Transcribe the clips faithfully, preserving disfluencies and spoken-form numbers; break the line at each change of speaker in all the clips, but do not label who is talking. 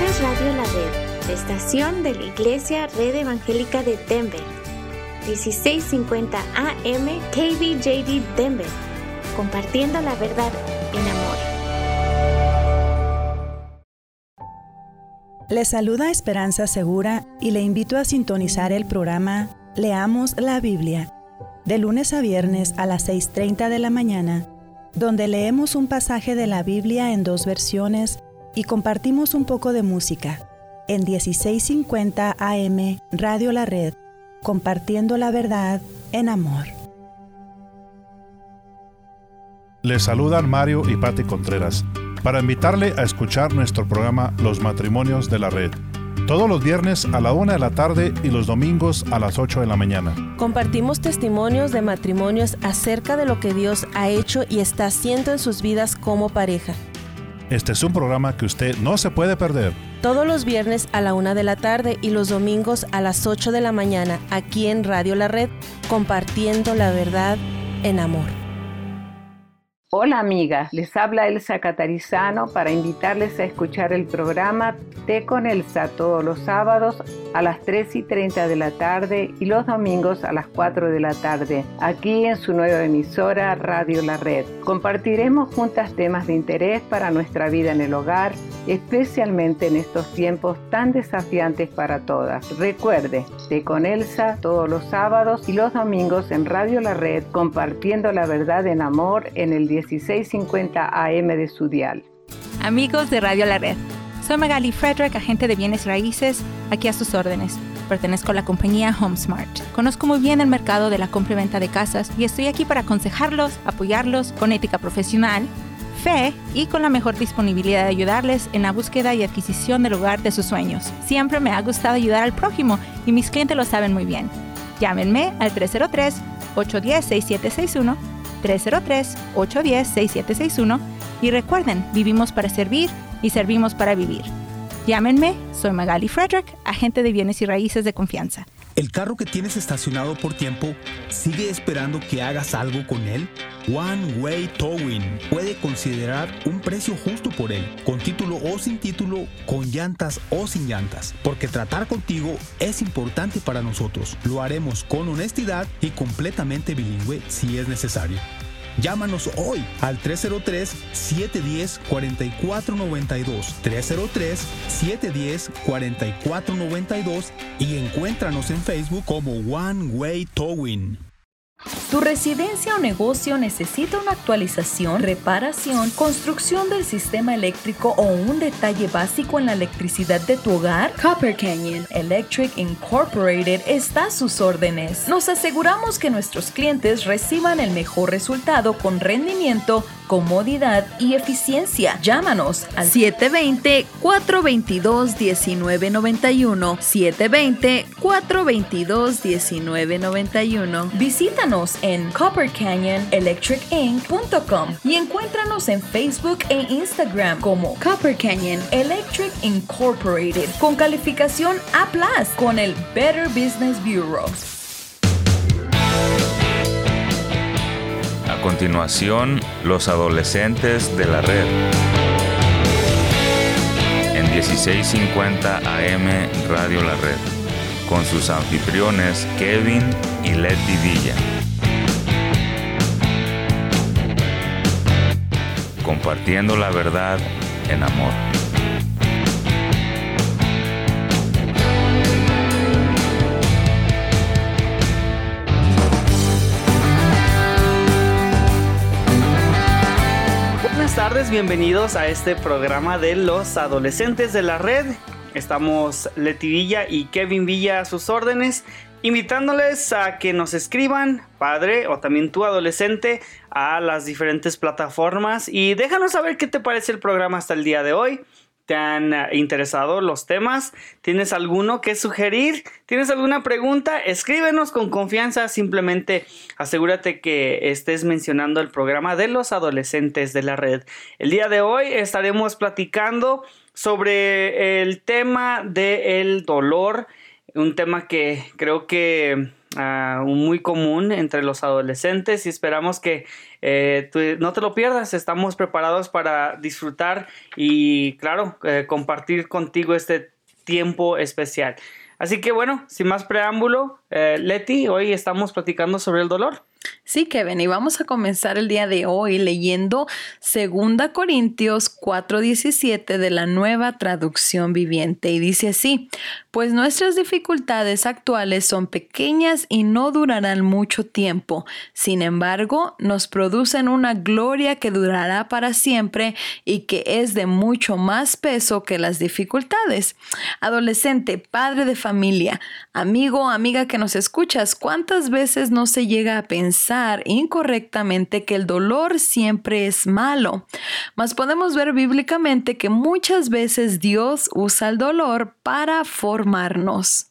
Escuchas Radio La Red, la estación de la Iglesia Red Evangélica de Denver, dieciséis cincuenta A M K V J D Denver, compartiendo la verdad en amor.
Le saluda Esperanza Segura y le invito a sintonizar el programa Leamos la Biblia, de lunes a viernes a las seis treinta de la mañana, donde leemos un pasaje de la Biblia en dos versiones y compartimos un poco de música, en dieciséis cincuenta A M Radio La Red, compartiendo la verdad en amor.
Les saludan Mario y Patti Contreras para invitarle a escuchar nuestro programa Los Matrimonios de la Red, todos los viernes a la una de la tarde y los domingos a las ocho de la mañana.
Compartimos testimonios de matrimonios acerca de lo que Dios ha hecho y está haciendo en sus vidas como pareja.
Este es un programa que usted no se puede perder.
Todos los viernes a la una de la tarde y los domingos a las ocho de la mañana, aquí en Radio La Red, compartiendo la verdad en amor.
Hola amigas, les habla Elsa Catarizano para invitarles a escuchar el programa Té con Elsa todos los sábados a las tres y treinta de la tarde y los domingos a las cuatro de la tarde, aquí en su nueva emisora Radio La Red. Compartiremos juntas temas de interés para nuestra vida en el hogar, especialmente en estos tiempos tan desafiantes para todas. Recuerde, Té con Elsa todos los sábados y los domingos en Radio La Red, compartiendo la verdad en amor en el dieciséis cincuenta A M de su dial.
Amigos de Radio La Red, soy Magali Frederick, agente de bienes raíces, aquí a sus órdenes. Pertenezco a la compañía HomeSmart. Conozco muy bien el mercado de la compra y venta de casas y estoy aquí para aconsejarlos, apoyarlos con ética profesional, fe y con la mejor disponibilidad de ayudarles en la búsqueda y adquisición del hogar de sus sueños. Siempre me ha gustado ayudar al prójimo y mis clientes lo saben muy bien. Llámenme al tres cero tres, ocho uno cero, seis siete seis uno, tres cero tres, ocho uno cero, seis siete seis uno y recuerden, vivimos para servir y servimos para vivir. Llámenme, soy Magali Frederick, agente de bienes y raíces de confianza.
¿El carro que tienes estacionado por tiempo sigue esperando que hagas algo con él? One Way Towing puede considerar un precio justo por él, con título o sin título, con llantas o sin llantas, porque tratar contigo es importante para nosotros. Lo haremos con honestidad y completamente bilingüe si es necesario. Llámanos hoy al tres cero tres, siete uno cero, cuatro cuatro nueve dos, tres cero tres, siete uno cero, cuatro cuatro nueve dos y encuéntranos en Facebook como One Way Towing.
¿Tu residencia o negocio necesita una actualización, reparación, construcción del sistema eléctrico o un detalle básico en la electricidad de tu hogar? Copper Canyon Electric Incorporated está a sus órdenes. Nos aseguramos que nuestros clientes reciban el mejor resultado con rendimiento, comodidad y eficiencia. Llámanos al siete dos cero, cuatro dos dos, uno nueve nueve uno, siete dos cero, cuatro dos dos, uno nueve nueve uno. Visítanos en copper canyon electric inc punto com y encuéntranos en Facebook e Instagram como Copper Canyon Electric Incorporated con calificación A plus con el Better Business Bureau.
A continuación, los adolescentes de la red. En dieciséis cincuenta A M Radio La Red, con sus anfitriones Kevin y Leti Villa. Compartiendo la verdad en amor.
Buenas tardes, bienvenidos a este programa de los adolescentes de la red. Estamos Leti Villa y Kevin Villa a sus órdenes, invitándoles a que nos escriban, padre o también tú adolescente, a las diferentes plataformas y déjanos saber qué te parece el programa hasta el día de hoy. ¿Te han interesado los temas? ¿Tienes alguno que sugerir? ¿Tienes alguna pregunta? Escríbenos con confianza. Simplemente asegúrate que estés mencionando el programa de los adolescentes de la red. El día de hoy estaremos platicando sobre el tema del dolor. Un tema que creo que uh, muy común entre los adolescentes y esperamos que eh, tú no te lo pierdas. Estamos preparados para disfrutar y, claro, eh, compartir contigo este tiempo especial. Así que bueno, sin más preámbulo, eh, Leti, hoy estamos platicando sobre el dolor.
Sí, Kevin, y vamos a comenzar el día de hoy leyendo segunda Corintios cuatro diecisiete de la Nueva Traducción Viviente. Y dice así: pues nuestras dificultades actuales son pequeñas y no durarán mucho tiempo. Sin embargo, nos producen una gloria que durará para siempre y que es de mucho más peso que las dificultades. Adolescente, padre de familia, amigo, amiga que nos escuchas, ¿cuántas veces no se llega a pensar incorrectamente que el dolor siempre es malo? Mas podemos ver bíblicamente que muchas veces Dios usa el dolor para formarnos.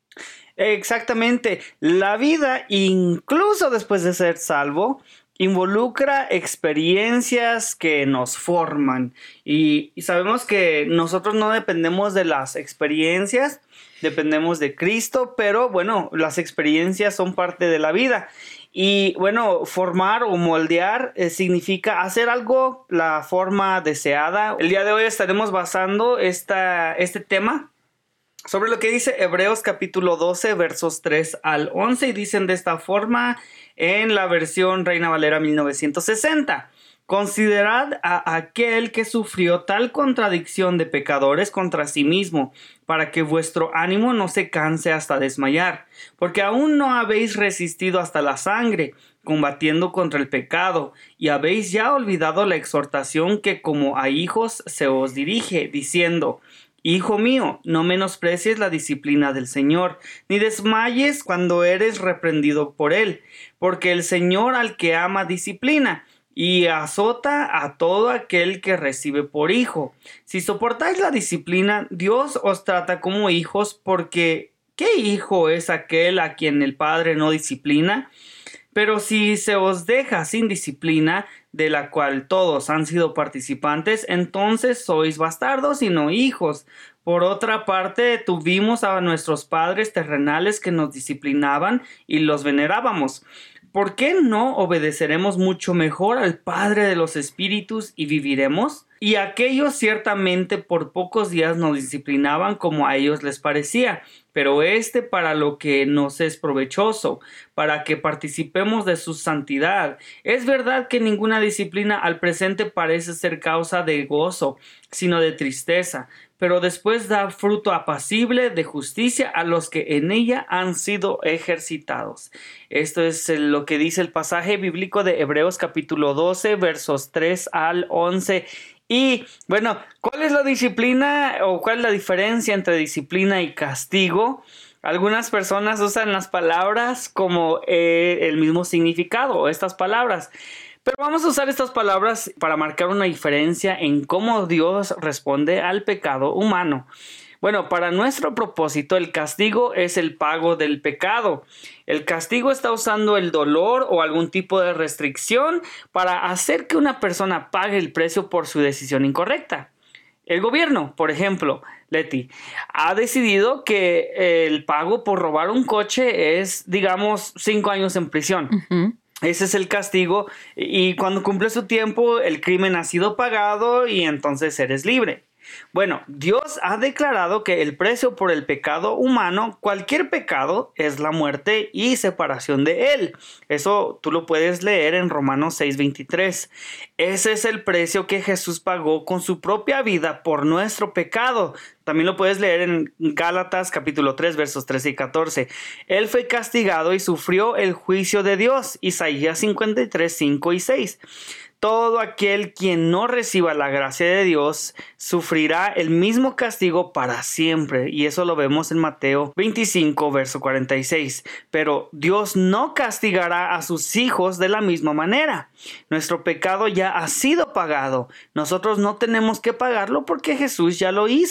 Exactamente. La vida, incluso después de ser salvo, involucra experiencias que nos forman. Y, y sabemos que nosotros no dependemos de las experiencias, dependemos de Cristo, pero bueno, las experiencias son parte de la vida. Y bueno, formar o moldear eh, significa hacer algo la forma deseada. El día de hoy estaremos basando esta, este tema sobre lo que dice Hebreos capítulo doce, versos tres al once, y dicen de esta forma en la versión Reina Valera mil novecientos sesenta. Considerad a aquel que sufrió tal contradicción de pecadores contra sí mismo, para que vuestro ánimo no se canse hasta desmayar, porque aún no habéis resistido hasta la sangre, combatiendo contra el pecado, y habéis ya olvidado la exhortación que como a hijos se os dirige, diciendo: Hijo mío, no menosprecies la disciplina del Señor, ni desmayes cuando eres reprendido por él, porque el Señor al que ama disciplina, y azota a todo aquel que recibe por hijo. Si soportáis la disciplina, Dios os trata como hijos, porque ¿qué hijo es aquel a quien el Padre no disciplina? Pero si se os deja sin disciplina, de la cual todos han sido participantes, entonces sois bastardos y no hijos. Por otra parte, tuvimos a nuestros padres terrenales que nos disciplinaban y los venerábamos. ¿Por qué no obedeceremos mucho mejor al Padre de los Espíritus y viviremos? Y aquellos ciertamente por pocos días nos disciplinaban como a ellos les parecía, pero este para lo que nos es provechoso, para que participemos de su santidad. Es verdad que ninguna disciplina al presente parece ser causa de gozo, sino de tristeza, pero después da fruto apacible de justicia a los que en ella han sido ejercitados. Esto es lo que dice el pasaje bíblico de Hebreos capítulo doce, versos tres al once. Y bueno, ¿cuál es la disciplina o cuál es la diferencia entre disciplina y castigo? Algunas personas usan las palabras como eh, el mismo significado, estas palabras. Pero vamos a usar estas palabras para marcar una diferencia en cómo Dios responde al pecado humano. Bueno, para nuestro propósito, el castigo es el pago del pecado. El castigo está usando el dolor o algún tipo de restricción para hacer que una persona pague el precio por su decisión incorrecta. El gobierno, por ejemplo, Leti, ha decidido que el pago por robar un coche es, digamos, cinco años en prisión. Uh-huh. Ese es el castigo, y cuando cumple su tiempo, el crimen ha sido pagado y entonces eres libre. Bueno, Dios ha declarado que el precio por el pecado humano, cualquier pecado, es la muerte y separación de él. Eso tú lo puedes leer en Romanos seis veintitrés. Ese es el precio que Jesús pagó con su propia vida por nuestro pecado. También lo puedes leer en Gálatas capítulo tres, versos trece y catorce. Él fue castigado y sufrió el juicio de Dios. Isaías cincuenta y tres, cinco y seis. Todo aquel quien no reciba la gracia de Dios sufrirá el mismo castigo para siempre. Y eso lo vemos en Mateo veinticinco, verso cuarenta y seis. Pero Dios no castigará a sus hijos de la misma manera. Nuestro pecado ya ha sido pagado. Nosotros no tenemos que pagarlo porque Jesús ya lo hizo.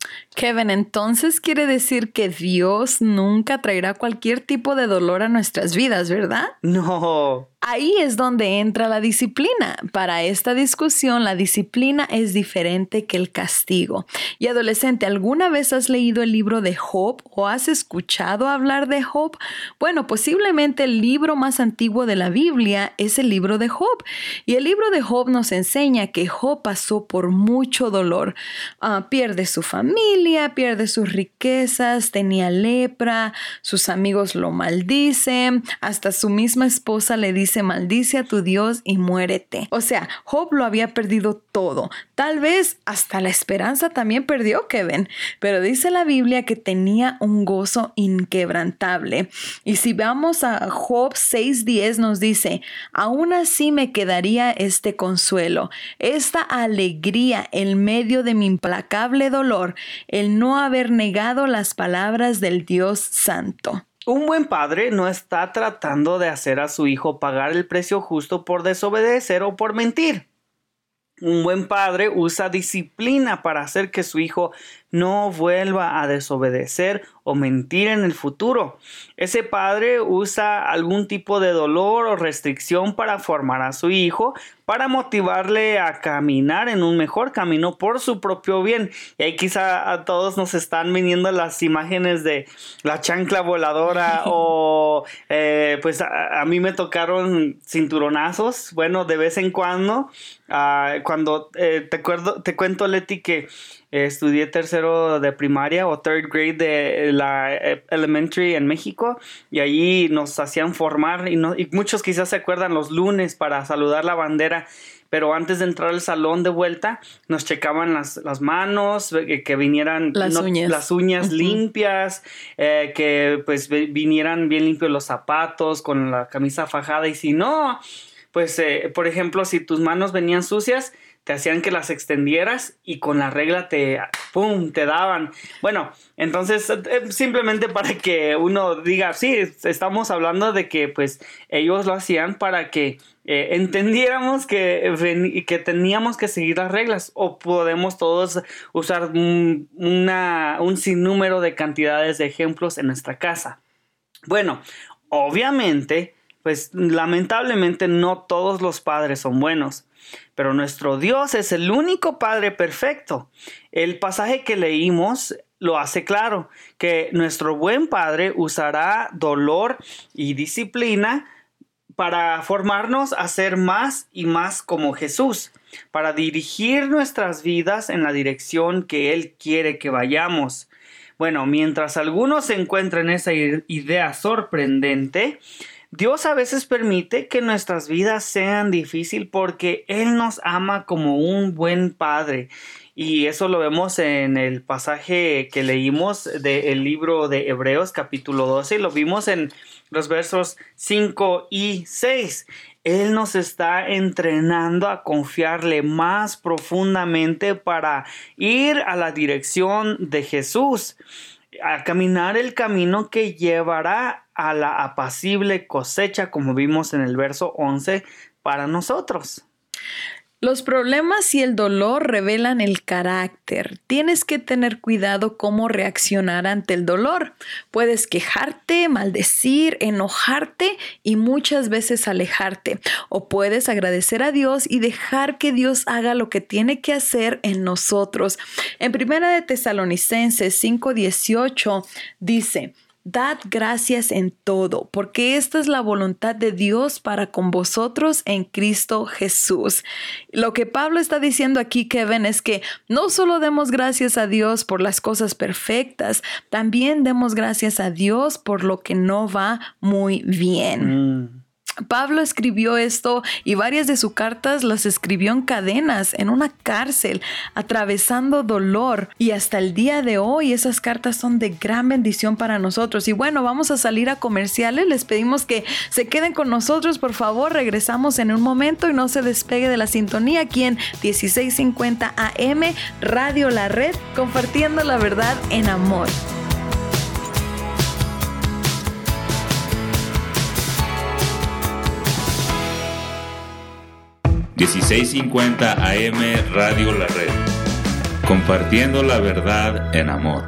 Kevin, entonces quiere decir que Dios nunca traerá cualquier tipo de dolor a nuestras vidas, ¿verdad?
No.
Ahí es donde entra la disciplina. Para esta discusión, la disciplina es diferente que el castigo. Y adolescente, ¿alguna vez has leído el libro de Job o has escuchado hablar de Job? Bueno, posiblemente el libro más antiguo de la Biblia es el libro de Job. Y el libro de Job nos enseña que Job pasó por mucho dolor. Uh, pierde su familia, pierde sus riquezas, tenía lepra, sus amigos lo maldicen, hasta su misma esposa le dice: maldice a tu Dios y muérete. O sea, Job lo había perdido todo. Tal vez hasta la esperanza también perdió, Kevin. Pero dice la Biblia que tenía un gozo inquebrantable. Y si vamos a Job seis diez nos dice: aún así me quedaría este consuelo, esta alegría en medio de mi implacable dolor, el no haber negado las palabras del Dios Santo.
Un buen padre no está tratando de hacer a su hijo pagar el precio justo por desobedecer o por mentir. Un buen padre usa disciplina para hacer que su hijo no vuelva a desobedecer o mentir en el futuro. Ese padre usa algún tipo de dolor o restricción para formar a su hijo, para motivarle a caminar en un mejor camino por su propio bien. Y ahí quizá a todos nos están viniendo las imágenes de la chancla voladora o eh, pues a, a mí me tocaron cinturonazos, bueno, de vez en cuando. Uh, cuando eh, te, acuerdo, te cuento, Leti, que eh, estudié tercero de primaria o third grade de la eh, elementary en México, y allí nos hacían formar y, no, y muchos quizás se acuerdan los lunes para saludar la bandera. Pero antes de entrar al salón de vuelta, nos checaban las, las manos, que, que vinieran
las
no,
uñas,
las uñas uh-huh. limpias, eh, que pues vinieran bien limpios los zapatos, con la camisa fajada. Y si no, pues eh, por ejemplo, si tus manos venían sucias, te hacían que las extendieras y con la regla te, ¡pum!, te daban. Bueno, entonces eh, simplemente para que uno diga, sí, estamos hablando de que pues ellos lo hacían para que eh, entendiéramos que, que teníamos que seguir las reglas, o podemos todos usar un, una, un sinnúmero de cantidades de ejemplos en nuestra casa. Bueno, obviamente, pues lamentablemente no todos los padres son buenos. Pero nuestro Dios es el único Padre perfecto. El pasaje que leímos lo hace claro, que nuestro buen Padre usará dolor y disciplina para formarnos a ser más y más como Jesús, para dirigir nuestras vidas en la dirección que Él quiere que vayamos. Bueno, mientras algunos encuentren esa idea sorprendente, Dios a veces permite que nuestras vidas sean difíciles porque Él nos ama como un buen padre. Y eso lo vemos en el pasaje que leímos del libro de Hebreos capítulo doce. Y lo vimos en los versos cinco y seis. Él nos está entrenando a confiarle más profundamente para ir a la dirección de Jesús, a caminar el camino que llevará a la apacible cosecha, como vimos en el verso once, para nosotros.
Los problemas y el dolor revelan el carácter. Tienes que tener cuidado cómo reaccionar ante el dolor. Puedes quejarte, maldecir, enojarte y muchas veces alejarte. O puedes agradecer a Dios y dejar que Dios haga lo que tiene que hacer en nosotros. En Primera de Tesalonicenses cinco dieciocho dice: dad gracias en todo, porque esta es la voluntad de Dios para con vosotros en Cristo Jesús. Lo que Pablo está diciendo aquí, Kevin, es que no solo demos gracias a Dios por las cosas perfectas, también demos gracias a Dios por lo que no va muy bien. Mm. Pablo escribió esto y varias de sus cartas las escribió en cadenas, en una cárcel, atravesando dolor. Y hasta el día de hoy esas cartas son de gran bendición para nosotros. Y bueno, vamos a salir a comerciales. Les pedimos que se queden con nosotros, por favor. Regresamos en un momento y no se despegue de la sintonía aquí en dieciséis cincuenta A M Radio La Red, compartiendo la verdad en amor.
dieciséis cincuenta A M Radio La Red, compartiendo la verdad en amor.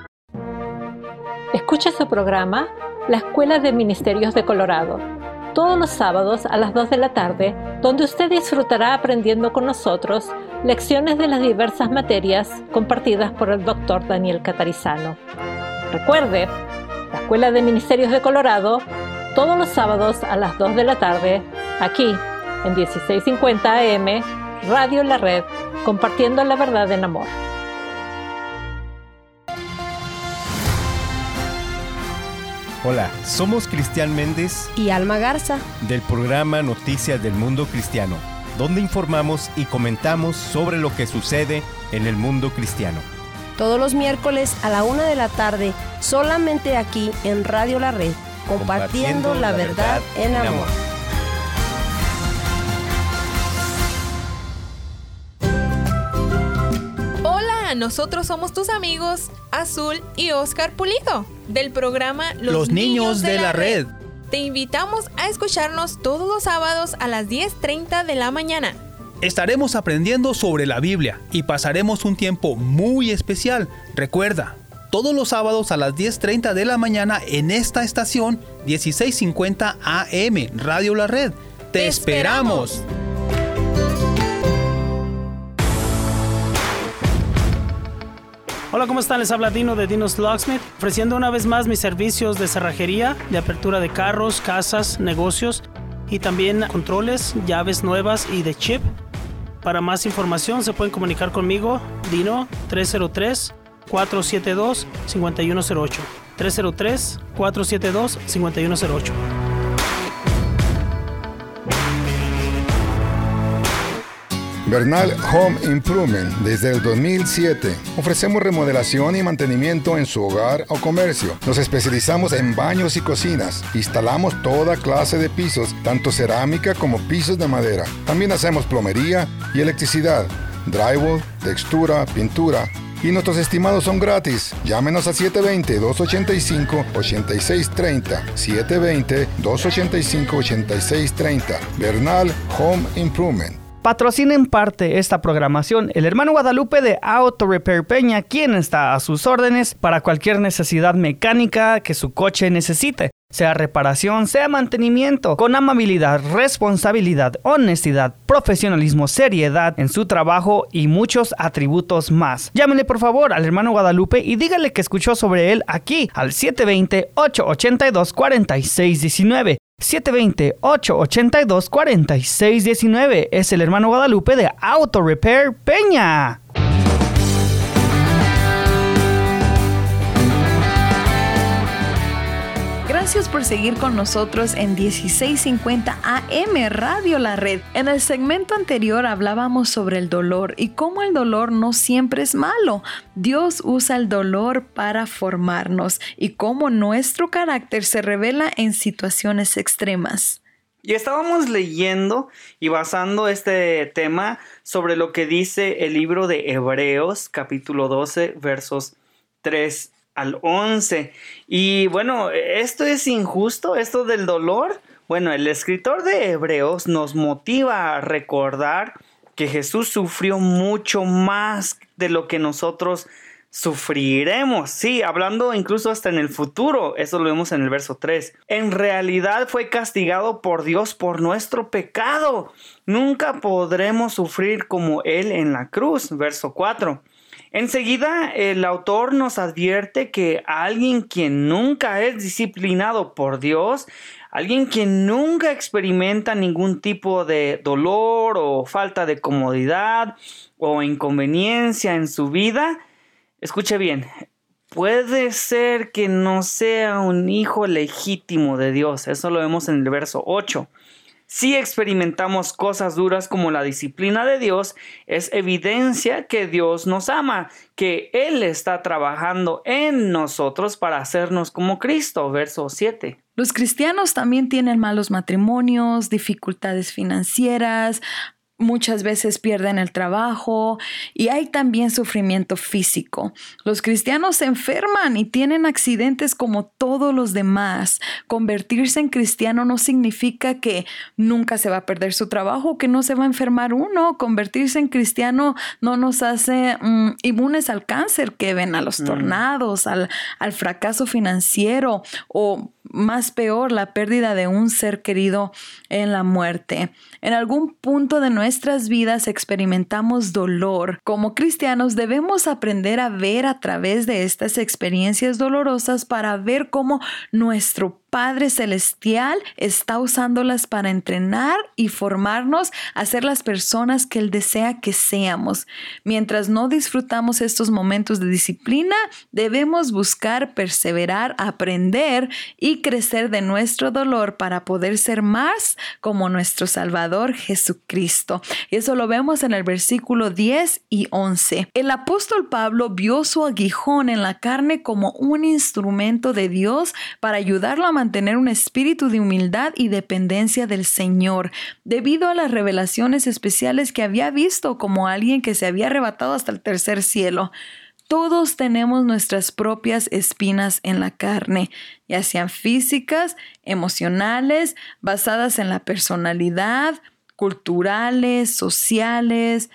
Escucha su programa La Escuela de Ministerios de Colorado, todos los sábados a las dos de la tarde, donde usted disfrutará aprendiendo con nosotros lecciones de las diversas materias compartidas por el doctor Daniel Catarizano. Recuerde, La Escuela de Ministerios de Colorado, todos los sábados a las dos de la tarde, aquí en dieciséis cincuenta A M, Radio La Red, compartiendo la verdad en amor.
Hola, somos Cristian Méndez
y Alma Garza
del programa Noticias del Mundo Cristiano, donde informamos y comentamos sobre lo que sucede en el mundo cristiano.
Todos los miércoles a la una de la tarde, solamente aquí en Radio La Red, compartiendo, compartiendo la, la verdad, verdad en amor. amor.
Nosotros somos tus amigos Azul y Oscar Pulido del programa Los,
los Niños, Niños de, de la Red. Red.
Te invitamos a escucharnos todos los sábados a las diez treinta de la mañana.
Estaremos aprendiendo sobre la Biblia y pasaremos un tiempo muy especial. Recuerda, todos los sábados a las diez treinta de la mañana en esta estación dieciséis cincuenta A M, Radio La Red. ¡Te, Te esperamos! esperamos.
Hola, ¿cómo están? Les habla Dino de Dino's Locksmith, ofreciendo una vez más mis servicios de cerrajería, de apertura de carros, casas, negocios y también controles, llaves nuevas y de chip. Para más información se pueden comunicar conmigo, Dino, tres cero tres, cuatro siete dos, cinco uno cero ocho. tres cero tres, cuatro siete dos, cinco uno cero ocho.
Bernal Home Improvement. Desde el dos mil siete ofrecemos remodelación y mantenimiento en su hogar o comercio. Nos especializamos en baños y cocinas. Instalamos toda clase de pisos, tanto cerámica como pisos de madera. También hacemos plomería y electricidad, drywall, textura, pintura. Y nuestros estimados son gratis. Llámenos a siete dos cero, dos ocho cinco, ocho seis tres cero. siete dos cero, dos ocho cinco, ocho seis tres cero. Bernal Home Improvement.
Patrocina en parte esta programación el hermano Guadalupe de Auto Repair Peña, quien está a sus órdenes para cualquier necesidad mecánica que su coche necesite, sea reparación, sea mantenimiento, con amabilidad, responsabilidad, honestidad, profesionalismo, seriedad en su trabajo y muchos atributos más. Llámenle por favor al hermano Guadalupe y dígale que escuchó sobre él aquí al siete dos cero, ocho ocho dos, cuatro seis uno nueve. siete dos cero, ocho ocho dos, cuatro seis uno nueve es el hermano Guadalupe de Auto Repair Peña.
Gracias por seguir con nosotros en dieciséis cincuenta A M Radio La Red. En el segmento anterior hablábamos sobre el dolor y cómo el dolor no siempre es malo. Dios usa el dolor para formarnos y cómo nuestro carácter se revela en situaciones extremas.
Y estábamos leyendo y basando este tema sobre lo que dice el libro de Hebreos, capítulo doce, versos tres al once. Y bueno, ¿esto es injusto? ¿Esto del dolor? Bueno, el escritor de Hebreos nos motiva a recordar que Jesús sufrió mucho más de lo que nosotros sufriremos. Sí, hablando incluso hasta en el futuro. Eso lo vemos en el verso tres. En realidad fue castigado por Dios por nuestro pecado. Nunca podremos sufrir como Él en la cruz. Verso cuatro. Enseguida el autor nos advierte que alguien quien nunca es disciplinado por Dios, alguien quien nunca experimenta ningún tipo de dolor o falta de comodidad o inconveniencia en su vida, escuche bien, puede ser que no sea un hijo legítimo de Dios. Eso lo vemos en el verso ocho. Si experimentamos cosas duras como la disciplina de Dios, es evidencia que Dios nos ama, que Él está trabajando en nosotros para hacernos como Cristo. Verso siete.
Los cristianos también tienen malos matrimonios, dificultades financieras,
Muchas veces pierden el trabajo y hay también sufrimiento físico. Los cristianos se enferman y tienen accidentes como todos los demás. Convertirse en cristiano no significa que nunca se va a perder su trabajo, que no se va a enfermar uno. Convertirse en cristiano no nos hace um, inmunes al cáncer, que ven a los tornados, mm. al, al fracaso financiero o más peor, la pérdida de un ser querido en la muerte. En algún punto de nuestras vidas experimentamos dolor. Como cristianos debemos aprender a ver a través de estas experiencias dolorosas para ver cómo nuestro Padre Celestial está usándolas para entrenar y formarnos a ser las personas que Él desea que seamos. Mientras no disfrutamos estos momentos de disciplina, debemos buscar perseverar, aprender y crecer de nuestro dolor para poder ser más como nuestro Salvador Jesucristo. Y eso lo vemos en el versículo diez y once. El apóstol Pablo vio su aguijón en la carne como un instrumento de Dios para ayudarlo a mantener un espíritu de humildad y dependencia del Señor, debido a las revelaciones especiales que había visto como alguien que se había arrebatado hasta el tercer cielo. Todos tenemos nuestras propias espinas en la carne, ya sean físicas, emocionales, basadas en la personalidad, culturales, sociales,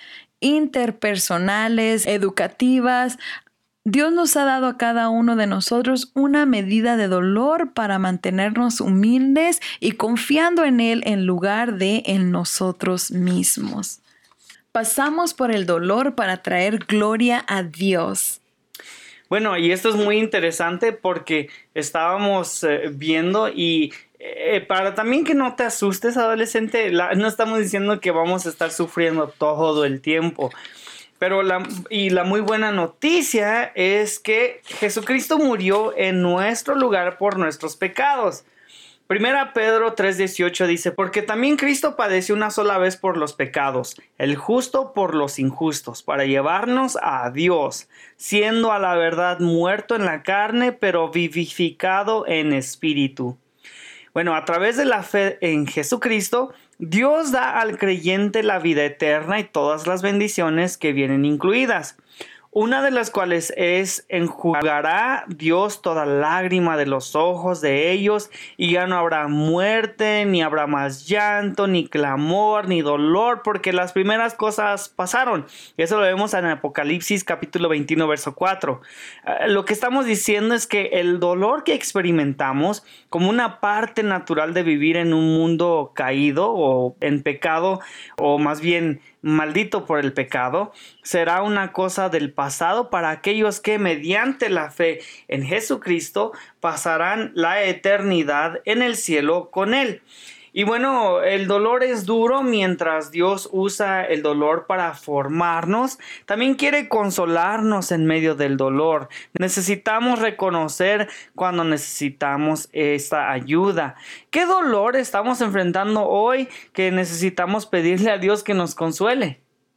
interpersonales, educativas. Dios nos ha dado a cada uno de nosotros una medida de dolor para mantenernos humildes y confiando en Él en lugar de en nosotros mismos. Pasamos por el dolor para traer gloria a Dios.
Bueno, y esto es muy interesante porque estábamos eh, viendo y eh, para también que no te asustes, adolescente, la, no estamos diciendo que vamos a estar sufriendo todo el tiempo. Pero la, y la muy buena noticia es que Jesucristo murió en nuestro lugar por nuestros pecados. Primera Pedro tres dieciocho dice, porque también Cristo padeció una sola vez por los pecados, el justo por los injustos, para llevarnos a Dios, siendo a la verdad muerto en la carne, pero vivificado en espíritu. Bueno, a través de la fe en Jesucristo, Dios da al creyente la vida eterna y todas las bendiciones que vienen incluidas. Una de las cuales es enjugará Dios toda lágrima de los ojos de ellos y ya no habrá muerte, ni habrá más llanto, ni clamor, ni dolor, porque las primeras cosas pasaron. Eso lo vemos en Apocalipsis capítulo veintiuno, verso cuatro. Uh, lo que estamos diciendo es que el dolor que experimentamos como una parte natural de vivir en un mundo caído o en pecado, o más bien maldito por el pecado, será una cosa del pasado para aquellos que mediante la fe en Jesucristo pasarán la eternidad en el cielo con Él. Y bueno, el dolor es duro mientras Dios usa el dolor para formarnos. También quiere consolarnos en medio del dolor. Necesitamos reconocer cuando necesitamos esta ayuda. ¿Qué dolor estamos enfrentando hoy que necesitamos pedirle a Dios que nos consuele?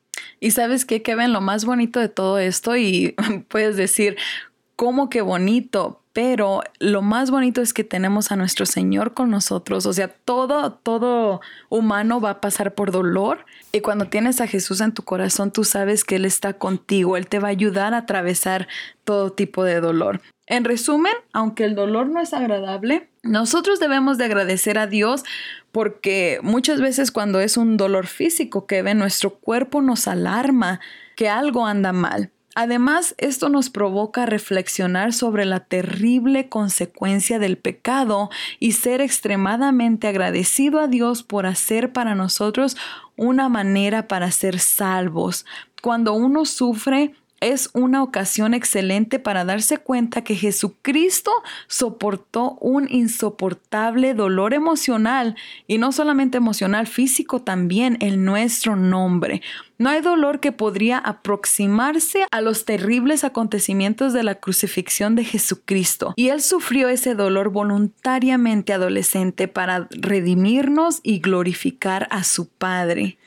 Y ¿sabes qué, Kevin? Lo más bonito de todo esto, y puedes decir, ¿cómo que bonito? Pero lo más bonito es que tenemos a nuestro Señor con nosotros. O sea, todo, todo humano va a pasar por dolor. Y cuando tienes a Jesús en tu corazón, tú sabes que Él está contigo. Él te va a ayudar a atravesar todo tipo de dolor. En resumen, aunque el dolor no es agradable, nosotros debemos de agradecer a Dios porque muchas veces cuando es un dolor físico que ve, nuestro cuerpo nos alarma que algo anda mal. Además, esto nos provoca reflexionar sobre la terrible consecuencia del pecado y ser extremadamente agradecido a Dios por hacer para nosotros una manera para ser salvos. Cuando uno sufre, es una ocasión excelente para darse cuenta que Jesucristo soportó un insoportable dolor emocional, y no solamente emocional, físico también, en nuestro nombre. No hay dolor que podría aproximarse a los terribles acontecimientos de la crucifixión de Jesucristo. Y Él sufrió ese dolor voluntariamente, adolescente, para redimirnos y glorificar a su Padre.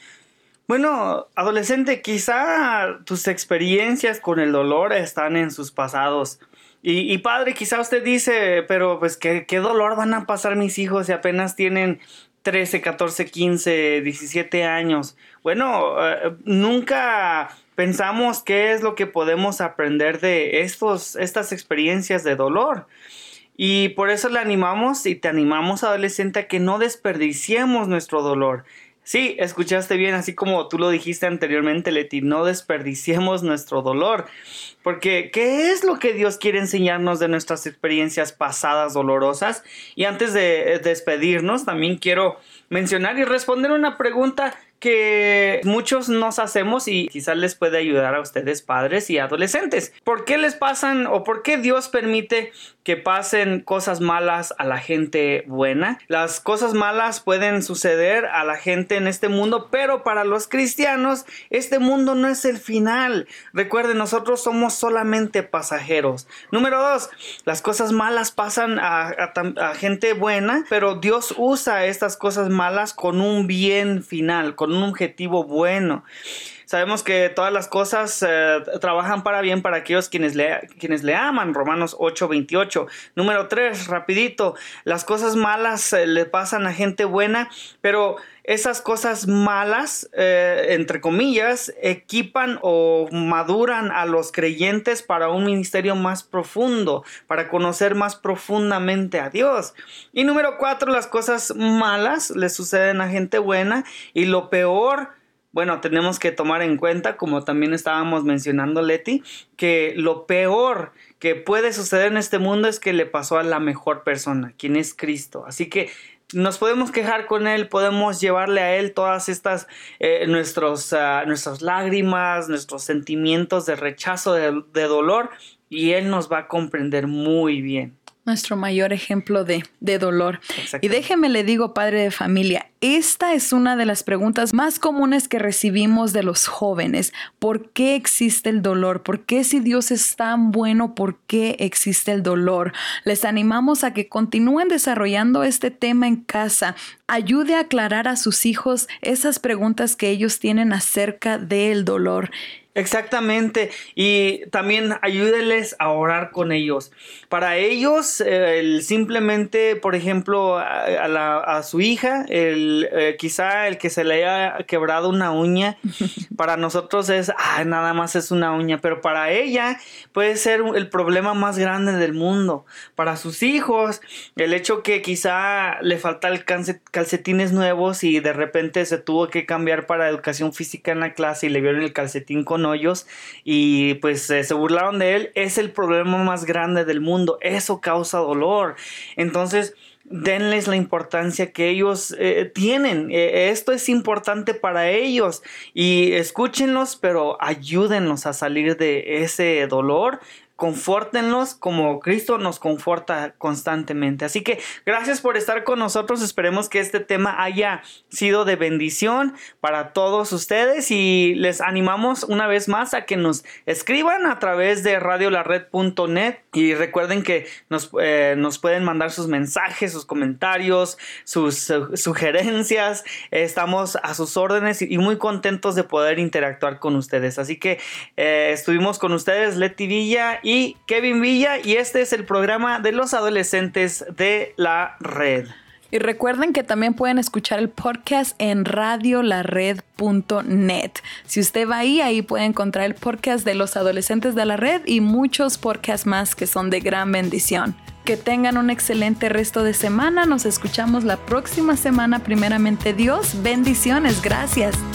Bueno, adolescente, quizá tus experiencias con el dolor están en sus pasados. Y, y padre, quizá usted dice, pero pues ¿qué, qué dolor van a pasar mis hijos si apenas tienen trece, catorce, quince, diecisiete años. Bueno, uh, nunca pensamos qué es lo que podemos aprender de estos, estas experiencias de dolor. Y por eso le animamos y te animamos, adolescente, a que no desperdiciemos nuestro dolor. Sí, escuchaste bien, así como tú lo dijiste anteriormente, Leti, no desperdiciemos nuestro dolor. Porque, ¿qué es lo que Dios quiere enseñarnos de nuestras experiencias pasadas dolorosas? Y antes de despedirnos, también quiero mencionar y responder una pregunta que muchos nos hacemos y quizás les puede ayudar a ustedes, padres y adolescentes. ¿Por qué les pasan o por qué Dios permite que pasen cosas malas a la gente buena? Las cosas malas pueden suceder a la gente en este mundo, pero para los cristianos este mundo no es el final. Recuerden, nosotros somos solamente pasajeros. Número dos, las cosas malas pasan a, a, a gente buena, pero Dios usa estas cosas malas con un bien final, con un objetivo bueno. Sabemos que todas las cosas eh, trabajan para bien para aquellos quienes le, quienes le aman. Romanos ocho veintiocho. Número tres, rapidito. Las cosas malas eh, le pasan a gente buena, pero esas cosas malas, eh, entre comillas, equipan o maduran a los creyentes para un ministerio más profundo, para conocer más profundamente a Dios. Y número cuatro, las cosas malas le suceden a gente buena y lo peor, bueno, tenemos que tomar en cuenta, como también estábamos mencionando, Leti, que lo peor que puede suceder en este mundo es que le pasó a la mejor persona, quien es Cristo. Así que nos podemos quejar con Él, podemos llevarle a Él todas estas, eh, nuestros, uh, nuestras lágrimas, nuestros sentimientos de rechazo, de, de dolor, y Él nos va a comprender muy bien.
Nuestro mayor ejemplo de, de dolor. Y déjeme le digo, padre de familia, esta es una de las preguntas más comunes que recibimos de los jóvenes. ¿Por qué existe el dolor? ¿Por qué si Dios es tan bueno, por qué existe el dolor? Les animamos a que continúen desarrollando este tema en casa. Ayude a aclarar a sus hijos esas preguntas que ellos tienen acerca del dolor.
Exactamente, y también ayúdeles a orar con ellos. Para ellos, eh, el simplemente, por ejemplo, a, a, la, a su hija, el, eh, quizá el que se le haya quebrado una uña, para nosotros es, ah, nada más es una uña, pero para ella puede ser el problema más grande del mundo. Para sus hijos, el hecho que quizá le faltan calcetines nuevos y de repente se tuvo que cambiar para educación física en la clase y le vieron el calcetín con hoyos y pues eh, se burlaron de él, es el problema más grande del mundo. Eso causa dolor. Entonces, denles la importancia que ellos eh, tienen. Eh, esto es importante para ellos y escúchenlos, pero ayúdenlos a salir de ese dolor. Confórtenlos como Cristo nos conforta constantemente. Así que gracias por estar con nosotros. Esperemos que este tema haya sido de bendición para todos ustedes y les animamos una vez más a que nos escriban a través de radio la red punto net y recuerden que nos, eh, nos pueden mandar sus mensajes, sus comentarios, sus uh, sugerencias. Estamos a sus órdenes y, y muy contentos de poder interactuar con ustedes. Así que eh, estuvimos con ustedes Leti Villa y Kevin Villa, y este es el programa de los adolescentes de la red.
Y recuerden que también pueden escuchar el podcast en radio la red punto net. Si usted va ahí, ahí puede encontrar el podcast de los adolescentes de la red y muchos podcasts más que son de gran bendición. Que tengan un excelente resto de semana. Nos escuchamos la próxima semana, primeramente Dios. Bendiciones. Gracias.